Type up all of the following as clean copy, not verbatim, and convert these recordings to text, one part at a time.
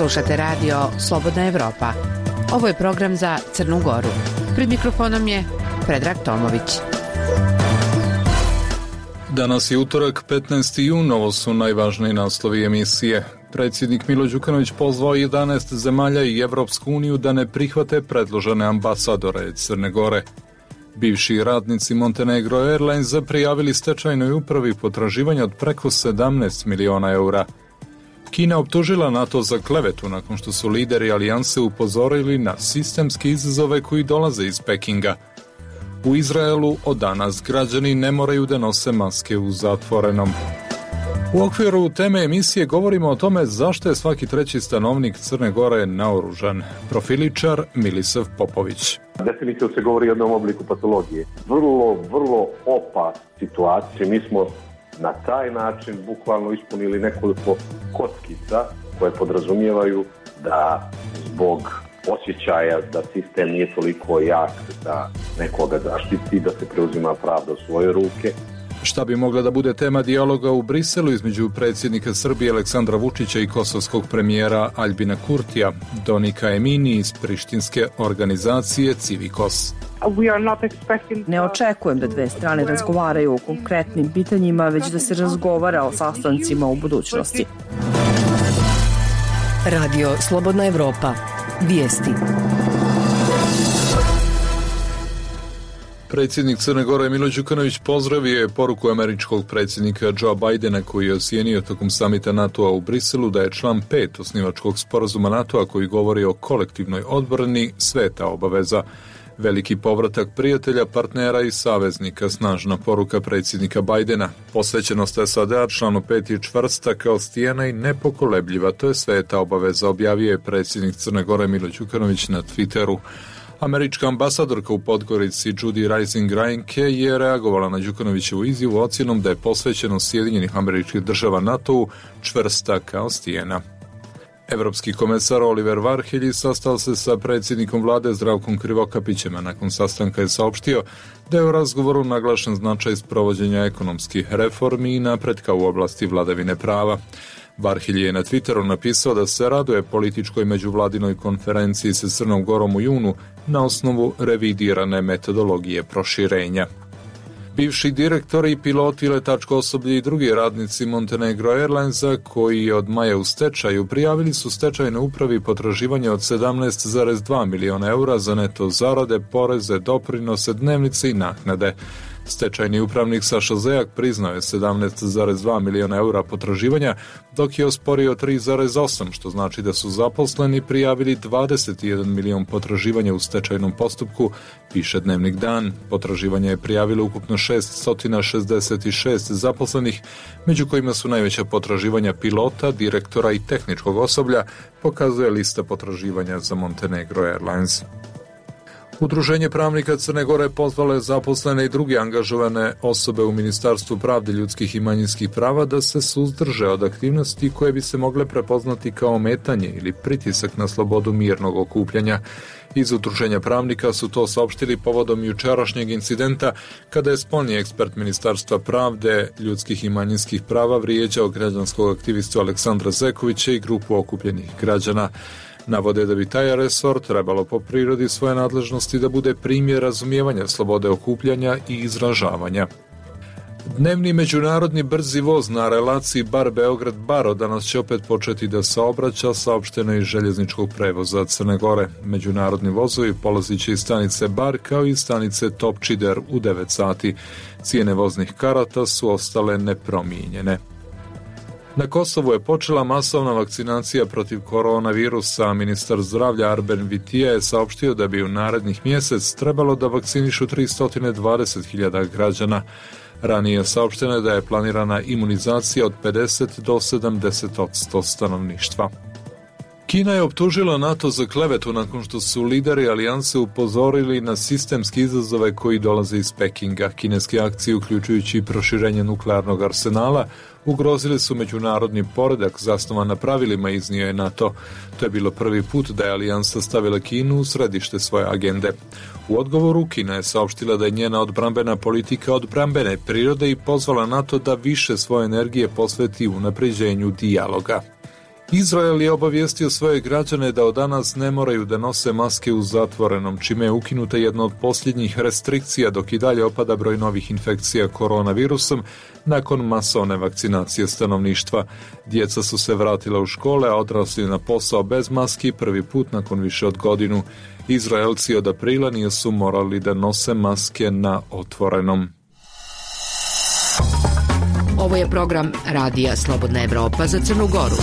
Slušate radio Slobodna Evropa. Ovo je program za Crnu Goru. Pred mikrofonom je Predrag Tomović. Danas je utorak, 15. jun, ovo su najvažniji naslovi emisije. Predsjednik Milo Đukanović pozvao 11 zemalja i Evropsku uniju da ne prihvate predložene ambasadore Crne Gore. Bivši radnici Montenegro Airlinesa prijavili stečajnoj upravi potraživanja od preko 17 miliona eura. Kina optužila NATO za klevetu nakon što su lideri alijanse upozorili na sistemske izazove koji dolaze iz Pekinga. U Izraelu od danas građani ne moraju da nose maske u zatvorenom. U okviru teme emisije govorimo o tome zašto je svaki treći stanovnik Crne Gore naoružan. Profiličar Milisav Popović. Definitivno se govori o jednom obliku patologije. Vrlo opasna situacija. Mi smo na taj način bukvalno ispunili nekoliko kockica koje podrazumijevaju da zbog osjećaja da sistem nije toliko jak da nekoga zaštiti, da se preuzima pravda u svoje ruke. Šta bi mogla da bude tema dijaloga u Briselu između predsjednika Srbije Aleksandra Vučića i kosovskog premijera Aljbina Kurtija, Donika Emini iz prištinske organizacije Civikos. Ne očekujem da dve strane razgovaraju o konkretnim pitanjima, već da se razgovara o sastancima u budućnosti. Radio Slobodna Evropa. Vijesti. Predsjednik Crne Gore Milo Đukanović pozdravio je poruku američkog predsjednika Joe Bidena koji je ocijenio tokom samita NATO-a u Briselu da je član 5 osnivačkog sporazuma NATO-a koji govori o kolektivnoj odbrani sveta obaveza. Veliki povratak prijatelja, partnera i saveznika, snažna poruka predsjednika Bidena. Posvećenost SAD-a članu 5 je čvrsta kao stijena i nepokolebljiva, to je sveta obaveza, objavio je predsjednik Crne Gore Milo Đukanović na Twitteru. Američka ambasadorka u Podgorici Judy Rising Reinke je reagovala na Đukanovićevu izjavu ocjenom da je posvećenost Sjedinjenih Američkih Država NATO-u čvrsta kao stijena. Evropski komesar Oliver Varhelji sastao se sa predsjednikom vlade Zdravkom Krivokapićem, a nakon sastanka je saopštio da je u razgovoru naglašen značaj sprovođenja ekonomskih reformi i napretka u oblasti vladavine prava. Varhelji je na Twitteru napisao da se raduje političkoj međuvladinoj konferenciji sa Crnom Gorom u junu na osnovu revidirane metodologije proširenja. Bivši direktori, piloti, letačko osoblje i drugi radnici Montenegro Airlinesa koji je od maja u stečaju prijavili su stečajnoj upravi potraživanje od 17,2 miliona eura za neto zarade, poreze, doprinose, dnevnice i naknade. Stečajni upravnik Saša Zejak priznao je 17,2 miliona eura potraživanja, dok je osporio 3,8, što znači da su zaposleni prijavili 21 milion potraživanja u stečajnom postupku, piše Dnevnik Dan. Potraživanje je prijavilo ukupno 666 zaposlenih, među kojima su najveća potraživanja pilota, direktora i tehničkog osoblja, pokazuje lista potraživanja za Montenegro Airlines. Udruženje pravnika Crne Gore pozvalo je zaposlene i druge angažovane osobe u Ministarstvu pravde, ljudskih i manjinskih prava da se suzdrže od aktivnosti koje bi se mogle prepoznati kao ometanje ili pritisak na slobodu mirnog okupljanja. Iz Udruženja pravnika su to saopštili povodom jučerašnjeg incidenta kada je spoljni ekspert Ministarstva pravde, ljudskih i manjinskih prava vrijeđao građanskog aktivistu Aleksandra Zekovića i grupu okupljenih građana. Navode da bi taj resor trebalo po prirodi svoje nadležnosti da bude primjer razumijevanja slobode okupljanja i izražavanja. Dnevni međunarodni brzi voz na relaciji Bar-Beograd-Bar danas će opet početi da saobraća, saopšteno iz željezničkog prevoza Crne Gore. Međunarodni vozovi polazit će iz stanice Bar kao i stanice Topčider u 9 sati. Cijene voznih karata su ostale nepromijenjene. Na Kosovu je počela masovna vakcinacija protiv koronavirusa. Ministar zdravlja Arben Vitija je saopštio da bi u narednih mjesec trebalo da vakcinišu 320.000 građana. Ranije je saopšteno da je planirana imunizacija od 50 do 70% stanovništva. Kina je optužila NATO za klevetu nakon što su lideri alijanse upozorili na sistemske izazove koji dolaze iz Pekinga. Kineske akcije, uključujući i proširenje nuklearnog arsenala, ugrozili su međunarodni poredak zasnovan na pravilima, iznio je NATO. To je bilo prvi put da je alijansa stavila Kinu u središte svoje agende. U odgovoru Kina je saopštila da je njena odbrambena politika odbrambene prirode i pozvala NATO da više svoje energije posveti unapređenju dijaloga. Izrael je obavijestio svoje građane da od danas ne moraju da nose maske u zatvorenom, čime je ukinuta jedna od posljednjih restrikcija, dok i dalje opada broj novih infekcija koronavirusom nakon masovne vakcinacije stanovništva. Djeca su se vratila u škole, a odrasli na posao bez maski prvi put nakon više od godinu. Izraelci od aprila nisu morali da nose maske na otvorenom. Ovo je program Radija Slobodna Evropa za Crnu Goru.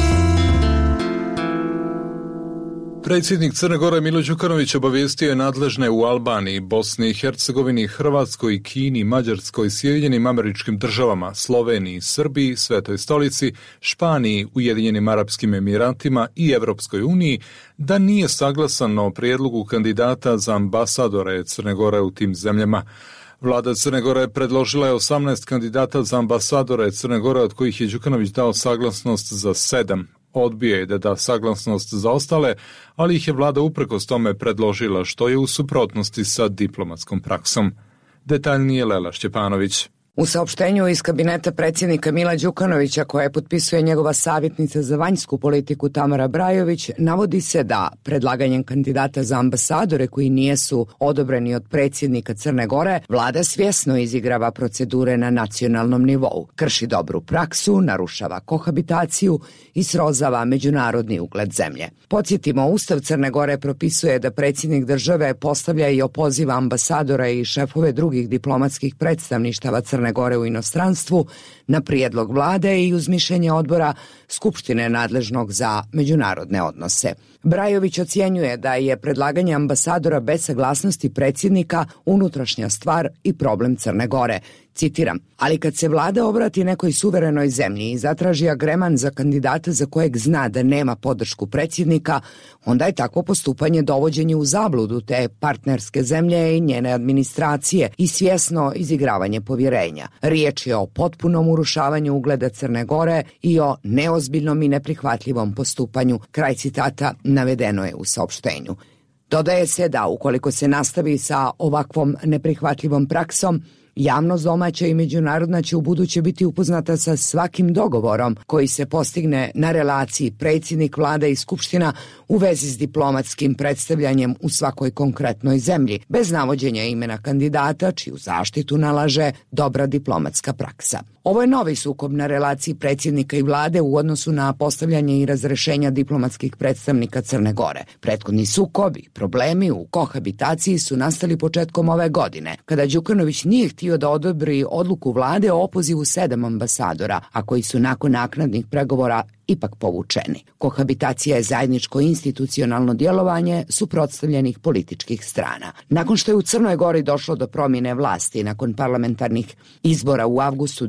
Predsjednik Crne Gore Milo Đukanović obavijestio je nadležne u Albaniji, Bosni i Hercegovini, Hrvatskoj, Kini, Mađarskoj, Sjedinjenim Američkim Državama, Sloveniji, Srbiji, Svetoj stolici, Španiji, Ujedinjenim Arapskim Emiratima i Evropskoj uniji da nije saglasan o prijedlogu kandidata za ambasadore Crne Gore u tim zemljama. Vlada Crne Gore predložila je 18 kandidata za ambasadore Crne Gore, od kojih je Đukanović dao saglasnost za 7. Odbio je da da saglasnost za ostale, ali ih je vlada uprkos tome predložila, što je u suprotnosti sa diplomatskom praksom. Detaljnije Lela Šćepanović. U saopštenju iz kabineta predsjednika Mila Đukanovića, koje potpisuje njegova savjetnica za vanjsku politiku Tamara Brajović, navodi se da predlaganjem kandidata za ambasadore koji nijesu odobreni od predsjednika Crne Gore, vlada svjesno izigrava procedure na nacionalnom nivou, krši dobru praksu, narušava kohabitaciju i srozava međunarodni ugled zemlje. Podsjetimo, Ustav Crne Gore propisuje da predsjednik države postavlja i opoziva ambasadora i šefove drugih diplomatskih predstavništava Crne Gore u inostranstvu na prijedlog vlade i uz mišljenje odbora Skupštine nadležnog za međunarodne odnose. Brajović ocjenjuje da je predlaganje ambasadora bez saglasnosti predsjednika unutrašnja stvar i problem Crne Gore. Citiram, ali kad se vlada obrati nekoj suverenoj zemlji i zatraži agreman za kandidata za kojeg zna da nema podršku predsjednika, onda je takvo postupanje dovođenje u zabludu te partnerske zemlje i njene administracije i svjesno izigravanje povjerenja. Riječ je o potpunom urušavanju ugleda Crne Gore i o neozbiljnom i neprihvatljivom postupanju. Kraj citata navedeno je u saopštenju. Dodaje se da ukoliko se nastavi sa ovakvom neprihvatljivom praksom, javnost domaća i međunarodna će ubuduće biti upoznata sa svakim dogovorom koji se postigne na relaciji predsjednik vlada i skupština u vezi s diplomatskim predstavljanjem u svakoj konkretnoj zemlji, bez navođenja imena kandidata čiju zaštitu nalaže dobra diplomatska praksa. Ovo je novi sukob na relaciji predsjednika i vlade u odnosu na postavljanje i razrešenja diplomatskih predstavnika Crne Gore. Prethodni sukob i problemi u kohabitaciji su nastali početkom ove godine, kada Đukanović nije htio da odobri odluku vlade o opozivu 7 ambasadora, a koji su nakon naknadnih pregovora ipak povučeni. Kohabitacija je zajedničko institucionalno djelovanje suprotstavljenih političkih strana. Nakon što je u Crnoj Gori došlo do promjene vlasti nakon parlamentarnih izbora u avgustu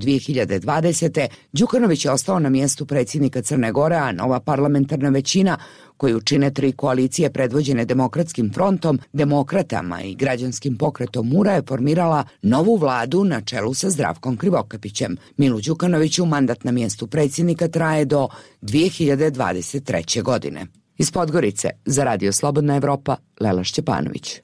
2020. Đukanović je ostao na mjestu predsjednika Crne Gore, a nova parlamentarna većina koju čine 3 koalicije predvođene Demokratskim frontom, Demokratama i Građanskim pokretom Mura je formirala novu vladu na čelu sa Zdravkom Krivokapićem. Milu Đukanoviću mandat na mjestu predsjednika traje do 2023. godine. Iz Podgorice za Radio Slobodna Evropa, Lela Šćepanović.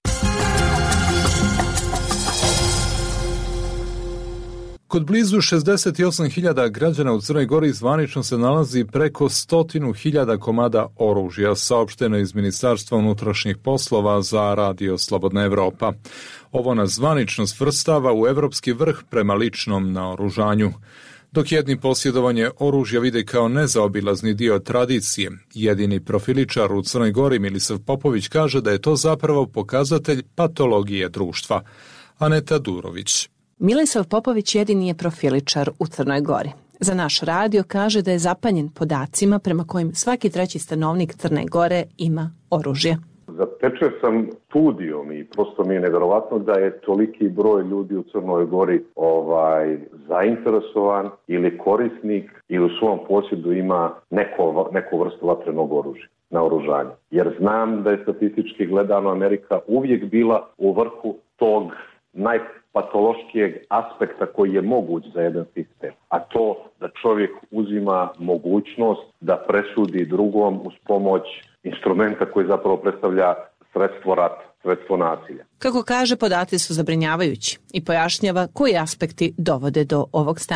Kod blizu 68.000 građana u Crnoj Gori zvanično se nalazi preko 100.000 komada oružja, saopšteno iz Ministarstva unutrašnjih poslova za Radio Slobodna Evropa. Ovo nas zvanično svrstava u evropski vrh prema ličnom naoružanju. Dok jedni posjedovanje oružja vide kao nezaobilazni dio tradicije, jedini profiličar u Crnoj Gori Milisav Popović kaže da je to zapravo pokazatelj patologije društva. Aneta Durović. Milisav Popović jedini je profiličar u Crnoj Gori. Za naš radio kaže da je zapanjen podacima prema kojim svaki treći stanovnik Crne Gore ima oružje. Zatečio sam studijom i prosto mi je nevjerovatno da je toliki broj ljudi u Crnoj Gori zainteresovan ili korisnik ili u svom posjedu ima neku vrstu vatrenog oružja, naoružanja. Jer znam da je statistički gledano Amerika uvijek bila u vrhu tog najpatološkijeg aspekta koji je moguć za jedan sistem, a to da čovjek uzima mogućnost da presudi drugom uz pomoć instrumenta koji zapravo predstavlja sredstvo rata, sredstvo nasilja. Kako kaže, podaci su zabrinjavajući i pojašnjava koji aspekti dovode do ovog stanja.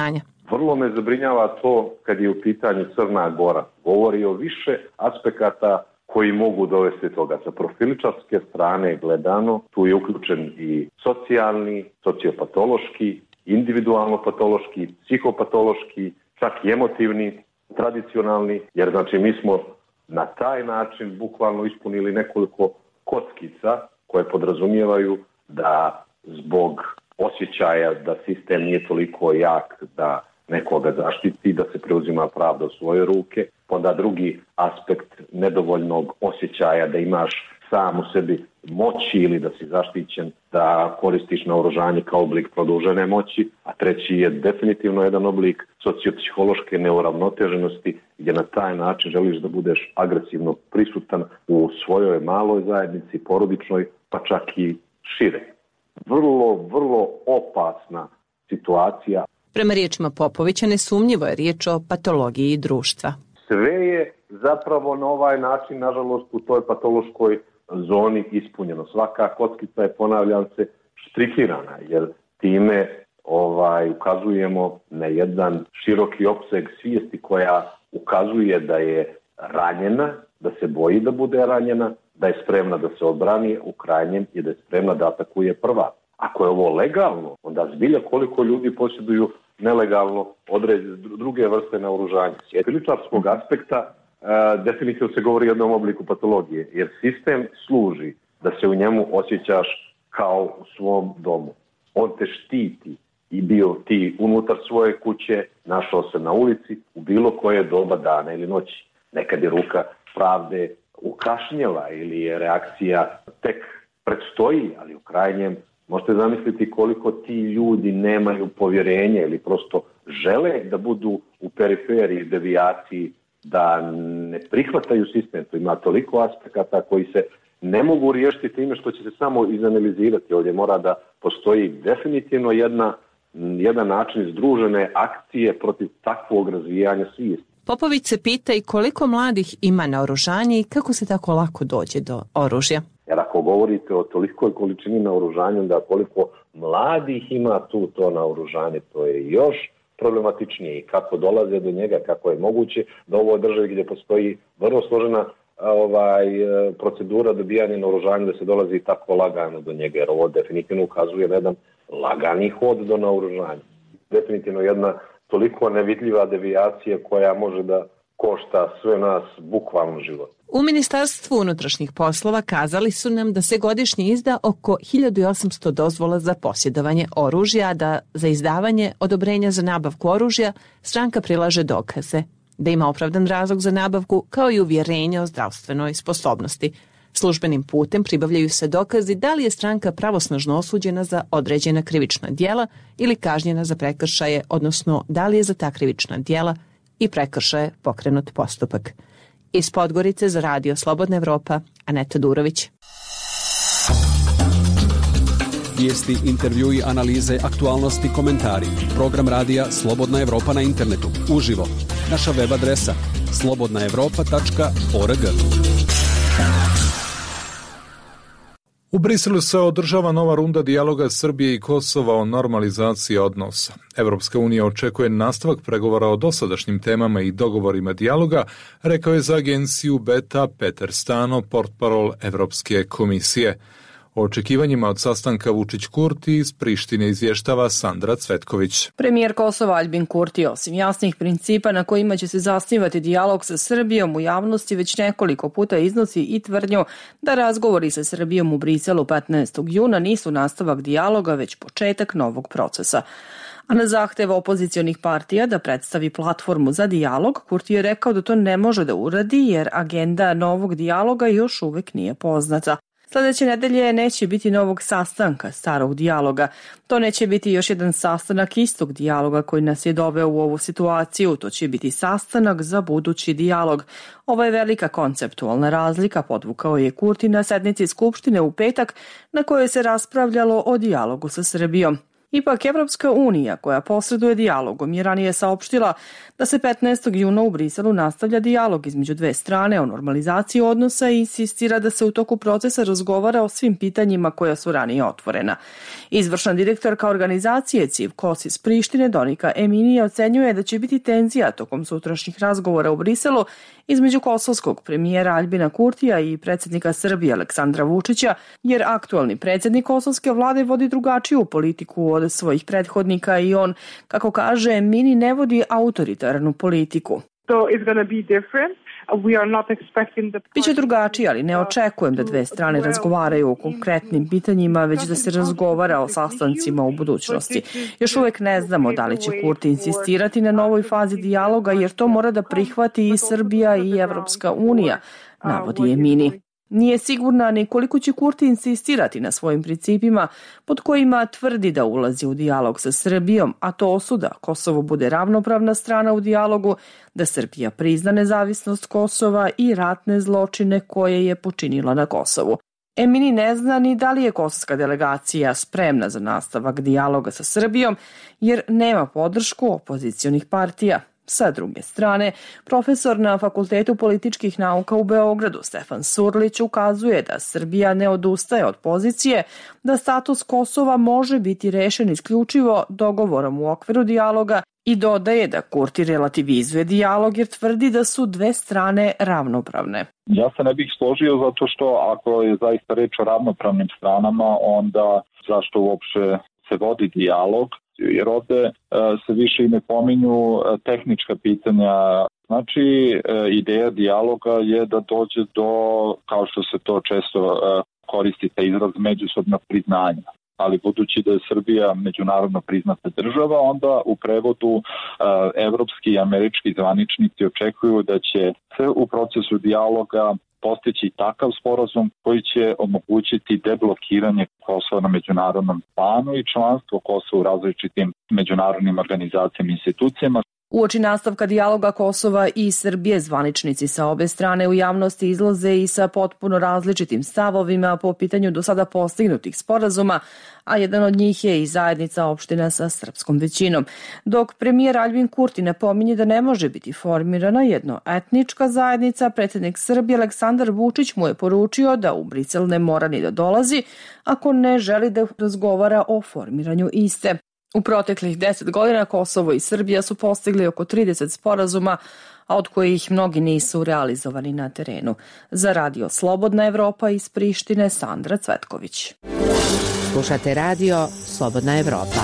Vrlo me zabrinjava to kad je u pitanju Crna Gora. Govori o više aspekata koji mogu dovesti toga. Sa profiličarske strane gledano, tu je uključen i socijalni, sociopatološki, individualno-patološki, psihopatološki, čak i emotivni, tradicionalni, jer znači mi smo na taj način bukvalno ispunili nekoliko kockica koje podrazumijevaju da zbog osjećaja da sistem nije toliko jak da nekoga zaštiti, da se preuzima pravda u svoje ruke, onda drugi aspekt nedovoljnog osjećaja da imaš sam u sebi moći ili da si zaštićen, da koristiš naoružanje kao oblik produžene moći, a treći je definitivno jedan oblik sociopsihološke neuravnoteženosti gdje na taj način želiš da budeš agresivno prisutan u svojoj maloj zajednici, porodičnoj, pa čak i šire. Vrlo opasna situacija. Prema riječima Popovića, nesumnjivo je riječ o patologiji društva. Sve je zapravo na ovaj način, nažalost, u toj patološkoj zoni ispunjeno. Svaka kockica je, ponavljam se, štrikirana, jer time ukazujemo na jedan široki opseg svijesti koja ukazuje da je ranjena, da se boji da bude ranjena, da je spremna da se odbrani u krajnjem i da je spremna da atakuje prva. Ako je ovo legalno, onda zbilja koliko ljudi posjeduju nelegalno druge vrste naoružanja. S jediničarskog aspekta definitivno se govori o jednom obliku patologije, jer sistem služi da se u njemu osjećaš kao u svom domu. On te štiti i bio ti unutar svoje kuće, našao se na ulici u bilo koje doba dana ili noći. Nekad je ruka pravde ukašnjela ili je reakcija tek predstoji, ali u krajnjem možete zamisliti koliko ti ljudi nemaju povjerenje ili prosto žele da budu u periferiji, devijaciji, da ne prihvataju sistem. To ima toliko aspekata koji se ne mogu riješiti time što će se samo izanalizirati. Ovdje mora da postoji definitivno jedan način združene akcije protiv takvog razvijanja svijesti. Popović se pita i koliko mladih ima naoružanje i kako se tako lako dođe do oružja. Jer ako govorite o tolikoj količini naoružanja, onda koliko mladih ima to naoružanje, to je još problematičnije. I kako dolaze do njega, kako je moguće da u ovoj državi gdje postoji vrlo složena procedura dobijanja naoružanja, da se dolazi tako lagano do njega, jer ovo definitivno ukazuje na jedan lagani hod do naoružanja. Definitivno jedna toliko nevidljiva devijacija koja može da košta sve nas bukvalno život. U Ministarstvu unutrašnjih poslova kazali su nam da se godišnje izda oko 1800 dozvola za posjedovanje oružja, a da za izdavanje odobrenja za nabavku oružja stranka prilaže dokaze, da ima opravdan razlog za nabavku kao i uvjerenje o zdravstvenoj sposobnosti. Službenim putem pribavljaju se dokazi da li je stranka pravosnažno osuđena za određena krivična djela ili kažnjena za prekršaje, odnosno da li je za ta krivična djela i prekršaje pokrenut postupak. Iz Podgorice za Radio Slobodna Evropa, Aneta Durović. Vijesti, intervjui, analize, aktualnosti, komentari. Program radija Slobodna Evropa na internetu. Uživo. Naša web adresa slobodnaevropa.org. U Briselu se održava nova runda dijaloga Srbije i Kosova o normalizaciji odnosa. Evropska unija očekuje nastavak pregovora o dosadašnjim temama i dogovorima dijaloga, rekao je za agenciju Beta Peter Stano, portparol Evropske komisije. O očekivanjima od sastanka Vučić-Kurti iz Prištine izvještava Sandra Cvetković. Premijer Kosova Aljbin Kurti, osim jasnih principa na kojima će se zasnivati dijalog sa Srbijom, u javnosti već nekoliko puta iznosi i tvrdnju da razgovori sa Srbijom u Briselu 15. juna nisu nastavak dijaloga, već početak novog procesa. A na zahtev opozicionih partija da predstavi platformu za dijalog, Kurti je rekao da to ne može da uradi jer agenda novog dijaloga još uvek nije poznata. Sljedeće nedelje neće biti novog sastanka starog dijaloga. To neće biti još jedan sastanak istog dijaloga koji nas je doveo u ovu situaciju. To će biti sastanak za budući dijalog. Ovo je velika konceptualna razlika, podvukao je Kurti na sednici Skupštine u petak na kojoj se raspravljalo o dijalogu sa Srbijom. Ipak, Evropska unija, koja posreduje dijalogom, je ranije saopštila da se 15. juna u Briselu nastavlja dijalog između dve strane o normalizaciji odnosa i insistira da se u toku procesa razgovara o svim pitanjima koja su ranije otvorena. Izvršna direktorka organizacije CIV KOS iz Prištine, Donika Eminija, ocenjuje da će biti tenzija tokom sutrašnjih razgovora u Briselu između kosovskog premijera Aljbina Kurtija i predsjednika Srbije Aleksandra Vučića, jer aktualni predsjednik kosovske vlade vodi drugačiju politiku od svojih prethodnika i on, kako kaže, Emini ne vodi autoritarnu politiku. Biće drugačije, ali ne očekujem da dve strane razgovaraju o konkretnim pitanjima, već da se razgovara o sastancima u budućnosti. Još uvek ne znamo da li će Kurti insistirati na novoj fazi dijaloga, jer to mora da prihvati i Srbija i Evropska unija, navodi Emini. Nije sigurna ni koliko će Kurti insistirati na svojim principima pod kojima tvrdi da ulazi u dijalog sa Srbijom, a to su da Kosovo bude ravnopravna strana u dijalogu, da Srbija prizna nezavisnost Kosova i ratne zločine koje je počinila na Kosovu. Emini ne zna ni da li je kosovska delegacija spremna za nastavak dijaloga sa Srbijom, jer nema podršku opozicionih partija. Sa druge strane, profesor na Fakultetu političkih nauka u Beogradu Stefan Surlić ukazuje da Srbija ne odustaje od pozicije da status Kosova može biti rešen isključivo dogovorom u okviru dijaloga i dodaje da Kurti relativizuje dijalog jer tvrdi da su dve strane ravnopravne. Ja se ne bih složio zato što ako je zaista reč o ravnopravnim stranama, onda zašto uopšte se vodi dijalog? Jer ovde se više i ne pominju tehnička pitanja. Znači, ideja dijaloga je da dođe do, kao što se to često koristi taj izraz, međusobnog priznanja. Ali budući da je Srbija međunarodno priznata država, onda u prevodu evropski i američki zvaničnici očekuju da će se u procesu dijaloga postići takav sporazum koji će omogućiti deblokiranje Kosova na međunarodnom planu i članstvo Kosova u različitim međunarodnim organizacijama i institucijama. Uoči nastavka dijaloga Kosova i Srbije, zvaničnici sa obe strane u javnosti izlaze i sa potpuno različitim stavovima po pitanju do sada postignutih sporazuma, a jedan od njih je i zajednica opština sa srpskom većinom. Dok premijer Aljbin Kurti napominje da ne može biti formirana jednoetnička zajednica, predsjednik Srbije Aleksandar Vučić mu je poručio da u Brisel ne mora ni da dolazi ako ne želi da razgovara o formiranju iste. U proteklih 10 godina Kosovo i Srbija su postigli oko 30 sporazuma, a od kojih mnogi nisu realizovani na terenu. Za radio Slobodna Evropa iz Prištine, Sandra Cvetković. Slušate radio Slobodna Evropa.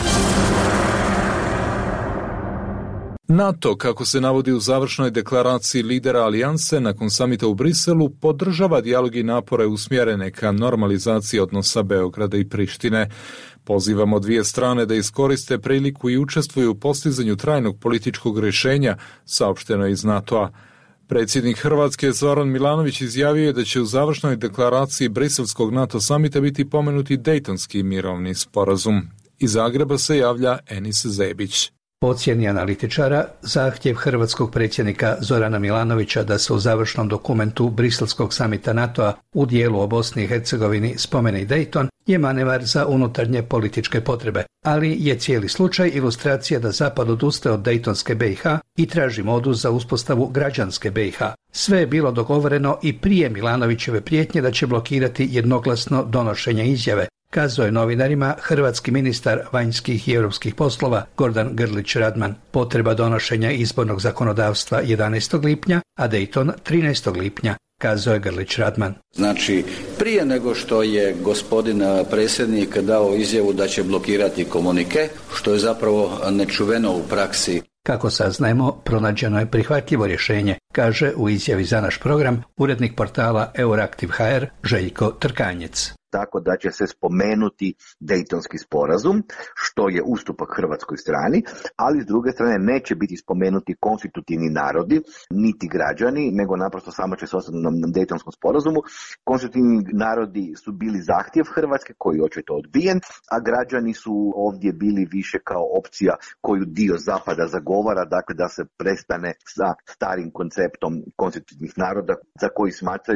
NATO, kako se navodi u završnoj deklaraciji lidera alijanse nakon samita u Briselu, podržava dijalog i napore usmjerene ka normalizaciji odnosa Beograda i Prištine. Pozivamo dvije strane da iskoriste priliku i učestvuju u postizanju trajnog političkog rješenja, saopšteno iz NATO-a. Predsjednik Hrvatske Zoran Milanović izjavio je da će u završnoj deklaraciji briselskog NATO samita biti pomenuti Dejtonski mirovni sporazum. Iz Zagreba se javlja Enis Zebić. Po ocjeni analitičara, zahtjev hrvatskog predsjednika Zorana Milanovića da se u završnom dokumentu briselskog samita NATO-a u dijelu o Bosni i Hercegovini spomene i Dejton je manevar za unutarnje političke potrebe, ali je cijeli slučaj ilustracija da Zapad odustaje od Dejtonske BiH i traži modus za uspostavu građanske BiH. Sve je bilo dogovoreno i prije Milanovićeve prijetnje da će blokirati jednoglasno donošenje izjave, kazao je novinarima hrvatski ministar vanjskih i europskih poslova Gordan Grlić Radman. Potreba donošenja izbornog zakonodavstva 11. lipnja, a Dejton 13. lipnja, kazao je Grlić Radman. Znači, prije nego što je gospodin predsjednik dao izjavu da će blokirati komunike, što je zapravo nečuveno u praksi. Kako saznajemo, pronađeno je prihvatljivo rješenje, kaže u izjavi za naš program urednik portala Euraktiv.hr Željko Trkanjec. Tako da će se spomenuti Dejtonski sporazum, što je ustupak hrvatskoj strani, ali s druge strane neće biti spomenuti konstitutivni narodi, niti građani, nego naprosto samo će se ostati na Dejtonskom sporazumu. Konstitutivni narodi su bili zahtjev Hrvatske, koji je očito odbijen, a građani su ovdje bili više kao opcija koju dio Zapada zagovara, dakle da se prestane sa starim konceptom konstitutivnih naroda za koji smatraju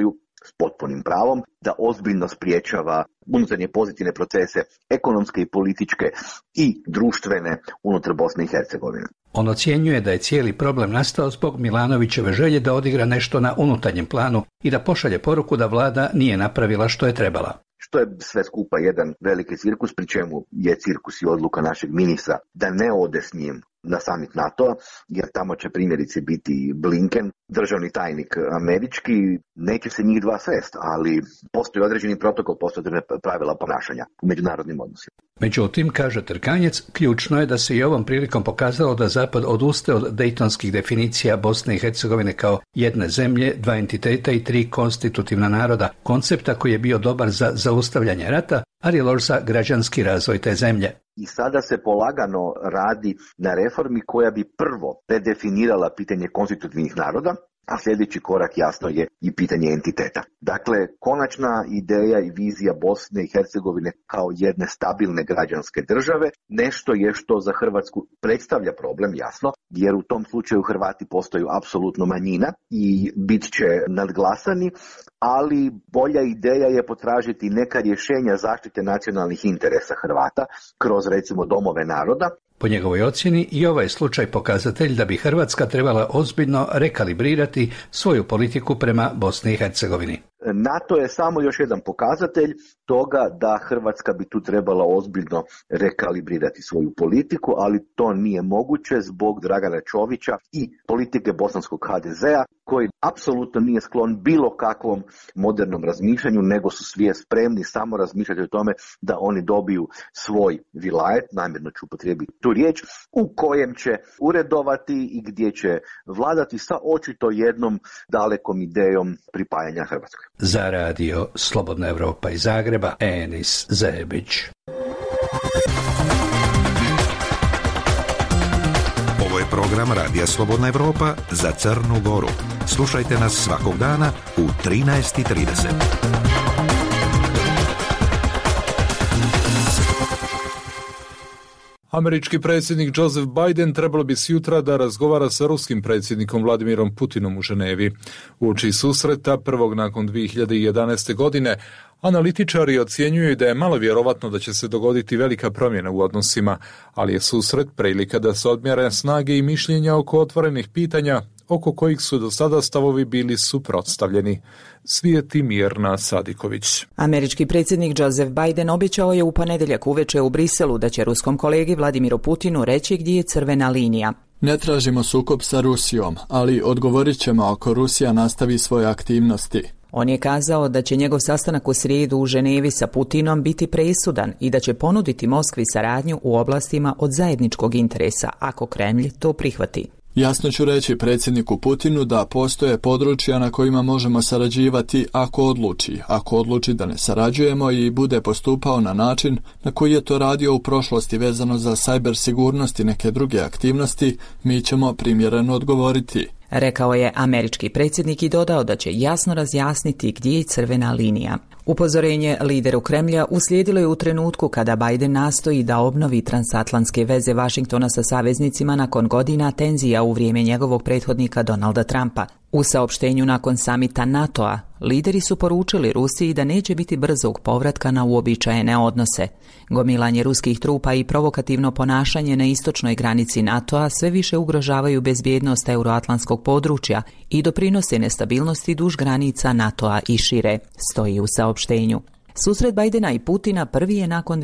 s potpunim pravom, da ozbiljno spriječava unutarnje pozitivne procese, ekonomske i političke i društvene unutar Bosne i Hercegovine. On ocjenjuje da je cijeli problem nastao zbog Milanovićeve želje da odigra nešto na unutarnjem planu i da pošalje poruku da vlada nije napravila što je trebala. Što je sve skupa jedan veliki cirkus, pri čemu je cirkus i odluka našeg ministra da ne ode s njim na summit NATO-a, jer tamo će primjerice biti Blinken, državni tajnik američki, neće se njih dva sresti, ali postoji određeni protokol, postoje pravila ponašanja u međunarodnim odnosima. Međutim, kaže Trkanjec, ključno je da se i ovom prilikom pokazalo da Zapad odustaje od dejtonskih definicija Bosne i Hercegovine kao jedne zemlje, dva entiteta i tri konstitutivna naroda, koncepta koji je bio dobar za zaustavljanje rata, ali loš za građanski razvoj te zemlje. I sada se polagano radi na reformi koja bi prvo redefinirala pitanje konstitutivnih naroda, a sljedeći korak jasno je i pitanje entiteta. Dakle, konačna ideja i vizija Bosne i Hercegovine kao jedne stabilne građanske države nešto je što za Hrvatsku predstavlja problem, jasno, jer u tom slučaju Hrvati postaju apsolutno manjina i bit će nadglasani, ali bolja ideja je potražiti neka rješenja zaštite nacionalnih interesa Hrvata kroz, recimo, domove naroda. Po njegovoj ocjeni i ovaj slučaj pokazatelj da bi Hrvatska trebala ozbiljno rekalibrirati svoju politiku prema Bosni i Hercegovini. NATO je samo još jedan pokazatelj toga da Hrvatska bi tu trebala ozbiljno rekalibrirati svoju politiku, ali to nije moguće zbog Dragana Čovića i politike bosanskog HDZ-a, koji apsolutno nije sklon bilo kakvom modernom razmišljanju, nego su svi spremni samo razmišljati o tome da oni dobiju svoj vilajet, namjerno ću upotrijebiti tu riječ, u kojem će uredovati i gdje će vladati sa očito jednom dalekom idejom pripajanja Hrvatskoj. Za radio Slobodna Evropa iz Zagreba, Enis Zebić. Ovo je program Radija Slobodna Evropa za Crnu Goru. Slušajte nas svakog dana u 13:30. Američki predsjednik Joseph Biden trebalo bi sjutra da razgovara sa ruskim predsjednikom Vladimirom Putinom u Ženevi. Uoči susreta, prvog nakon 2011. godine, analitičari ocjenjuju da je malo vjerovatno da će se dogoditi velika promjena u odnosima, ali je susret prilika da se odmjere snage i mišljenja oko otvorenih pitanja, oko kojih su do sada stavovi bili suprotstavljeni. Svijeti Mirna Sadiković. Američki predsjednik Joseph Biden obećao je u ponedjeljak uveče u Briselu da će ruskom kolegi Vladimiru Putinu reći gdje je crvena linija. Ne tražimo sukob sa Rusijom, ali odgovorit ćemo ako Rusija nastavi svoje aktivnosti. On je kazao da će njegov sastanak u srijedu u Ženevi sa Putinom biti presudan i da će ponuditi Moskvi saradnju u oblastima od zajedničkog interesa, ako Kremlj to prihvati. Jasno ću reći predsjedniku Putinu da postoje područja na kojima možemo sarađivati ako odluči da ne sarađujemo i bude postupao na način na koji je to radio u prošlosti vezano za cyber sigurnost i neke druge aktivnosti, mi ćemo primjereno odgovoriti. Rekao je američki predsjednik i dodao da će jasno razjasniti gdje je crvena linija. Upozorenje lideru Kremlja uslijedilo je u trenutku kada Biden nastoji da obnovi transatlantske veze Vašingtona sa saveznicima nakon godina tenzija u vrijeme njegovog prethodnika Donalda Trumpa. U saopštenju nakon samita NATO-a, lideri su poručili Rusiji da neće biti brzog povratka na uobičajene odnose. Gomilanje ruskih trupa i provokativno ponašanje na istočnoj granici NATO-a sve više ugrožavaju bezbjednost euroatlantskog područja i doprinose nestabilnosti duž granica NATO-a i šire, stoji u saopštenju. Susret Bidena i Putina prvi je nakon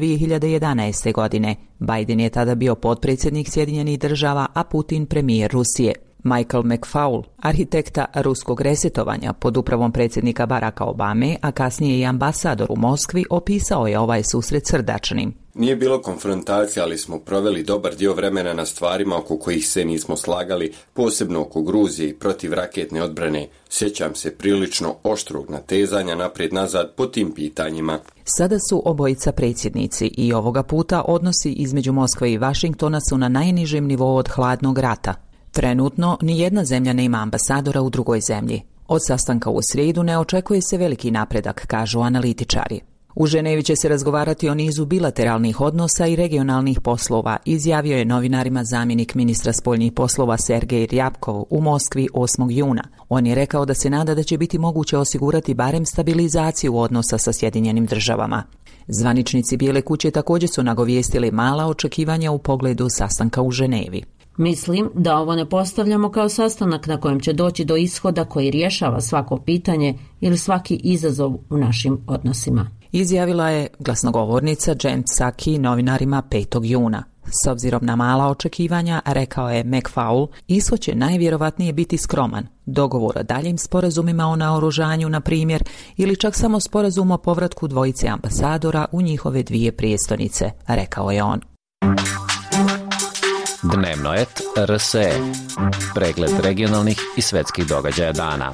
2011. godine. Biden je tada bio potpredsjednik Sjedinjenih država, a Putin premijer Rusije. Michael McFaul, arhitekta ruskog resetovanja pod upravom predsjednika Baracka Obame, a kasnije i ambasador u Moskvi, opisao je ovaj susret srdačnim. Nije bilo konfrontacije, ali smo proveli dobar dio vremena na stvarima oko kojih se nismo slagali, posebno oko Gruzije i protivraketne odbrane. Sjećam se prilično oštrog natezanja naprijed-nazad po tim pitanjima. Sada su obojica predsjednici i ovoga puta odnosi između Moskve i Vašingtona su na najnižem nivou od hladnog rata. Trenutno nijedna zemlja nema ambasadora u drugoj zemlji. Od sastanka u srijedu ne očekuje se veliki napredak, kažu analitičari. U Ženevi će se razgovarati o nizu bilateralnih odnosa i regionalnih poslova, izjavio je novinarima zamjenik ministra spoljnih poslova Sergej Ryabkov u Moskvi 8. juna. On je rekao da se nada da će biti moguće osigurati barem stabilizaciju odnosa sa Sjedinjenim državama. Zvaničnici Bijele kuće također su nagovijestili mala očekivanja u pogledu sastanka u Ženevi. Mislim da ovo ne postavljamo kao sastanak na kojem će doći do ishoda koji rješava svako pitanje ili svaki izazov u našim odnosima, izjavila je glasnogovornica Jen Psaki novinarima 5. juna. S obzirom na mala očekivanja, rekao je McFaul, ishod će najvjerovatnije biti skroman. Dogovor o daljim sporazumima o naoružanju, na primjer, ili čak samo sporazum o povratku dvojice ambasadora u njihove dvije prijestolnice, rekao je on. Dnevno et RSE. Pregled regionalnih i svetskih događaja dana.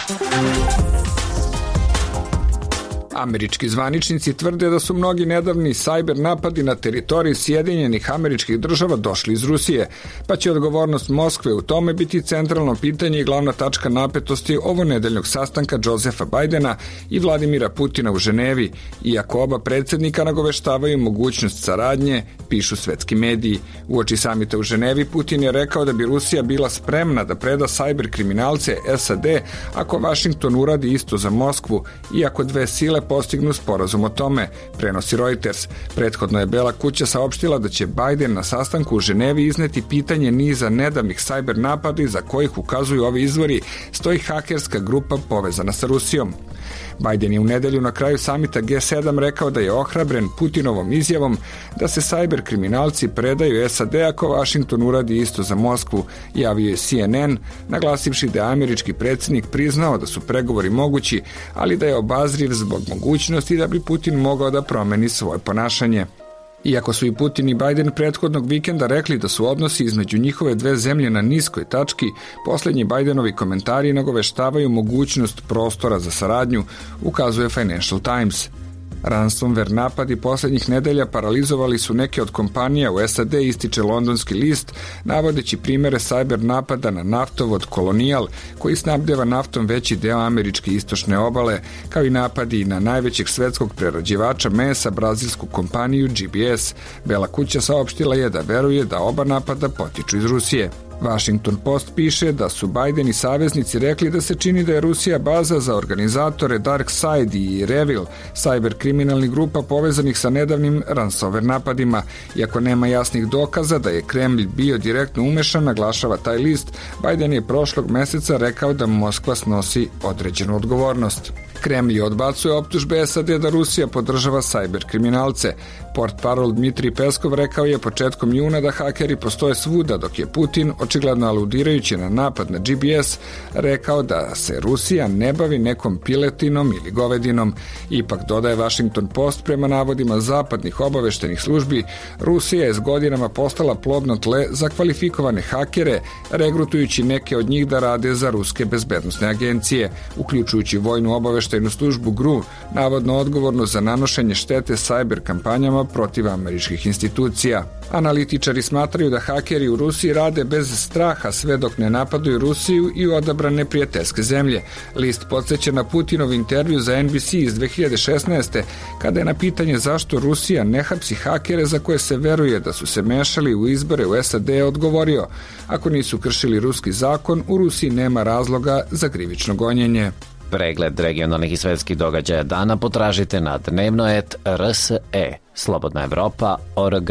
Američki zvaničnici tvrde da su mnogi nedavni sajber napadi na teritoriji Sjedinjenih Američkih Država došli iz Rusije, pa će odgovornost Moskve u tome biti centralno pitanje i glavna tačka napetosti ovonedeljnog sastanka Josefa Bidena i Vladimira Putina u Ženevi, iako oba predsjednika nagoveštavaju mogućnost saradnje, pišu svetski mediji. Uoči samita u Ženevi Putin je rekao da bi Rusija bila spremna da preda sajber kriminalce SAD ako Washington uradi isto za Moskvu, iako dve sile postignu sporazum o tome, prenosi Reuters. Prethodno je Bela kuća saopštila da će Biden na sastanku u Ženevi izneti pitanje niza nedavnih sajber napadi za kojih ukazuju ovi izvori stoji hakerska grupa povezana sa Rusijom. Biden je u nedelju na kraju samita G7 rekao da je ohrabren Putinovom izjavom da se sajber kriminalci predaju SAD ako Washington uradi isto za Moskvu, javio je CNN, naglasivši da je američki predsjednik priznao da su pregovori mogući, ali da je obazriv zbog mogućnosti da bi Putin mogao da promeni svoje ponašanje. Iako su i Putin i Biden prethodnog vikenda rekli da su odnosi između njihove dve zemlje na niskoj tački, posljednji Bidenovi komentari nagoveštavaju mogućnost prostora za saradnju, ukazuje Financial Times. Ransomware napadi posljednjih nedelja paralizovali su neke od kompanija u SAD, ističe londonski list, navodeći primjere sajber napada na naftovod Colonial, koji snabdeva naftom veći deo američke istočne obale, kao i napadi na najvećeg svetskog prerađivača mesa, brazilsku kompaniju GBS. Bela kuća saopštila je da veruje da oba napada potiču iz Rusije. Washington Post piše da su Biden i saveznici rekli da se čini da je Rusija baza za organizatore DarkSide i Revil, sajber kriminalnih grupa povezanih sa nedavnim ransomware napadima. Iako nema jasnih dokaza da je Kremlj bio direktno umešan, naglašava taj list, Biden je prošlog meseca rekao da Moskva snosi određenu odgovornost. Kremlj odbacuje optužbe SAD da Rusija podržava sajber kriminalce. Portparol Dmitrij Peskov rekao je početkom juna da hakeri postoje svuda, dok je Putin, očigledno aludirajući na napad na GBS, rekao da se Rusija ne bavi nekom piletinom ili govedinom. Ipak, dodaje Washington Post, prema navodima zapadnih obaveštenih službi, Rusija je s godinama postala plodno tle za kvalifikovane hakere, regrutujući neke od njih da rade za ruske bezbednosne agencije, uključujući vojnu obaveštajnu službu GRU, navodno odgovorno za nanošenje štete sajber kampanjama protiv američkih institucija. Analitičari smatraju da hakeri u Rusiji rade bez straha sve dok ne napadaju Rusiju i odabrane prijateljske zemlje. List podsjeća na Putinov intervju za NBC iz 2016. kada je na pitanje zašto Rusija ne hapsi hakere za koje se veruje da su se mešali u izbore u SAD odgovorio: ako nisu kršili ruski zakon, u Rusiji nema razloga za krivično gonjenje. Pregled regionalnih i svetskih događaja dana potražite na dnevno.rs.e. Slobodna Evropa.org.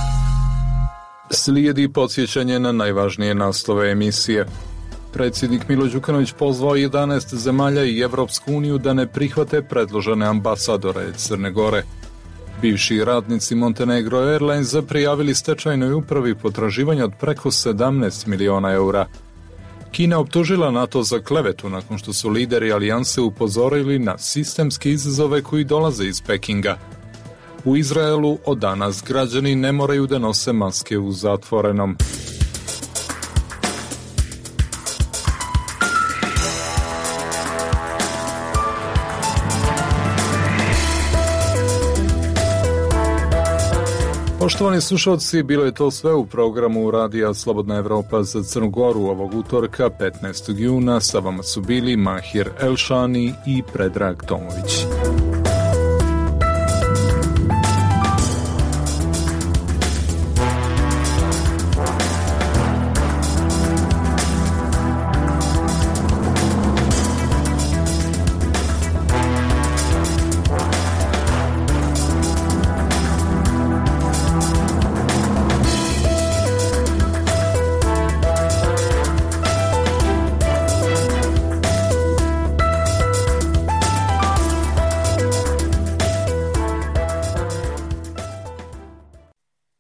Slijedi podsjećanje na najvažnije naslove emisije. Predsjednik Milo Đukanović pozvao 11 zemalja i Evropsku uniju da ne prihvate predložene ambasadore Crne Gore. Bivši radnici Montenegro Airlines prijavili stečajnoj upravi potraživanja od preko 17 miliona eura. Kina optužila NATO za klevetu nakon što su lideri alijanse upozorili na sistemske izazove koji dolaze iz Pekinga. U Izraelu od danas građani ne moraju da nose maske u zatvorenom. Poštovani slušalci, bilo je to sve u programu Radija Slobodna Evropa za Crnu Goru ovog utorka 15. juna. Sa vama su bili Mahir Elšani i Predrag Tomović.